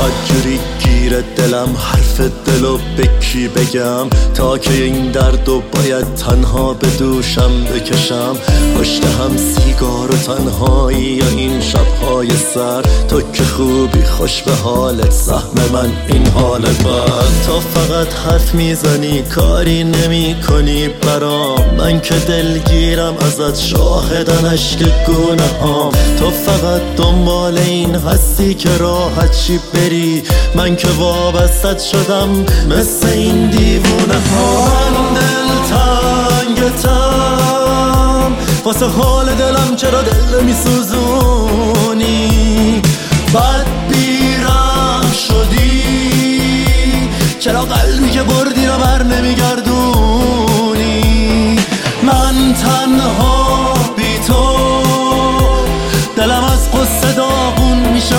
بدجوری گیره دلم، حرف دلو به کی بگم؟ تا که این دردو باید تنها به دوشم بکشم. پشت هم سیگار و تنهایی یا این شبهای سر، تو که خوبی خوش به حالت، سهم من این حال بد. تو فقط حرف میزنی کاری نمی کنی برام، من که دلگیرم ازت، شاهدن عشق گونه هام. تو فقط دنبال این هستی که راحت چی بری، من که وابستت شدم مثل این دیوونه ها. من دلتنگتم واسه حال دلم، چرا دل میسوزونی؟ بد بیرم شدی، چرا قلبی که بردی رو بر نمیگردونی؟ من تنها بی تو دلم از قصه داغون میشه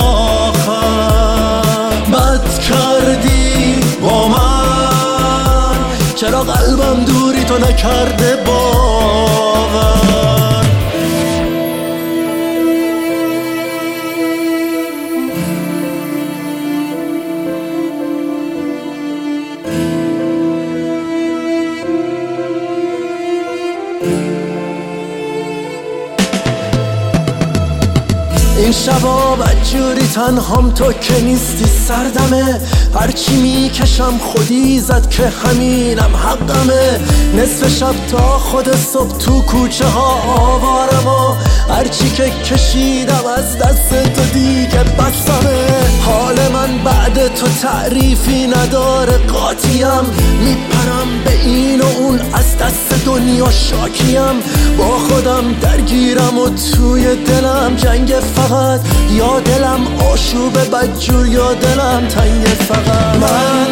آخر. بد کردی با من، چرا قلبم دوری تو نکرده باور؟ این شبا بدجوری تنهام، تو که نیستی سردمه. هرچی میکشم خودی زد که همینم حقمه. نصف شب تا خود صبح تو کوچه ها آوارم و هرچی که کشیدم از دست تو دیگه بسمه. حال من بعد تو تعریفی نداره، قاطیم میپرم به این و اون، از دست دنیا شاکیم. با خودم درگیرم و توی دلم جنگ، فقط یا دلم آشوب بدجور یا دلم تنگ. فقط من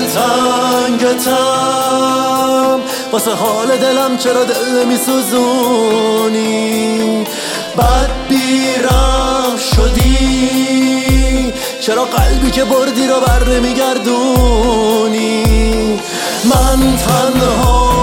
دلتنگتم واسه حال دلم، چرا دل میسوزونی؟ بد بیرم شدی، چرا قلبی که بردی رو بر نمیگردونی؟ من تنها